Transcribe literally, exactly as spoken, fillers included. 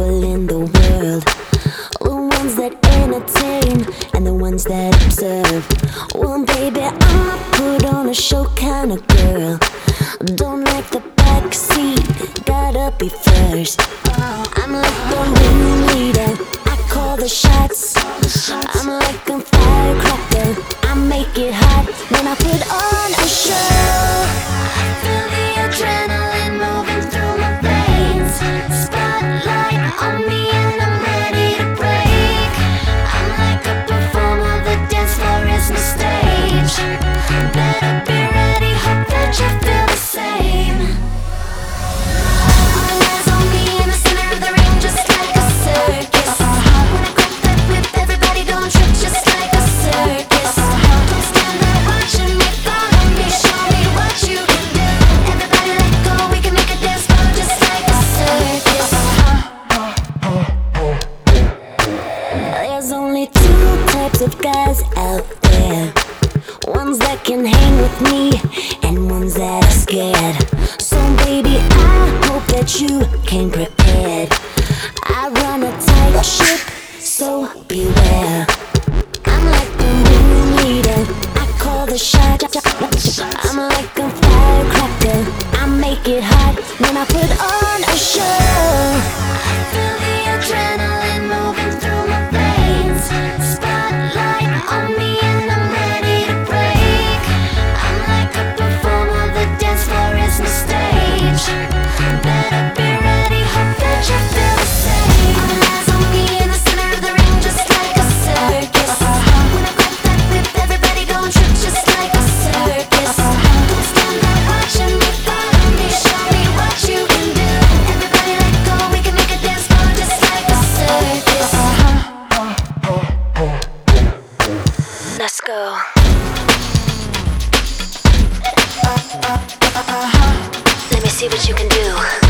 people in the world, the ones that entertain and the ones that observe. Well, baby, I'm a put on a show kind of girl. Don't like the back seat, gotta be first. I'm like the ringleader, I call the shots. I'm like a firecracker, I make it hot when I put on a show. I feel the adrenaline moving through my veins. Spotlight on me and I'm ready to break. I'm like a performer, the dance floor is my stage. Better be ready, hope that you feel the same. All eyes on me in the center of the ring, just like a circus. When I grip that whip, everybody don't trip, just like a circus. Don't stand there watching me, follow me, show me what you can do. Everybody let go, we can make a dance floor just like a circus. There's only two types of guys out there, ones that can hang with me and ones that are scared. So baby, I hope that you came prepared. I run a tight ship, so beware. I'm like the ringleader, I call the shot. I'm like a firecracker, I make it hot when I put on a show. I feel the adrenaline moving through my veins. Spotlight on me and I'm ready to break. I'm like a performer, the dance floor is my stage. Better be ready, hope that you feel the same. All eyes on me in the center of the ring, just like a circus. When I grip that whip, everybody gon' trip, just like a circus. Don't stand there watching me, follow me, show me what you can do. Everybody let go, we can make a dance floor just like a circus. Let's go. Let me see what you can do.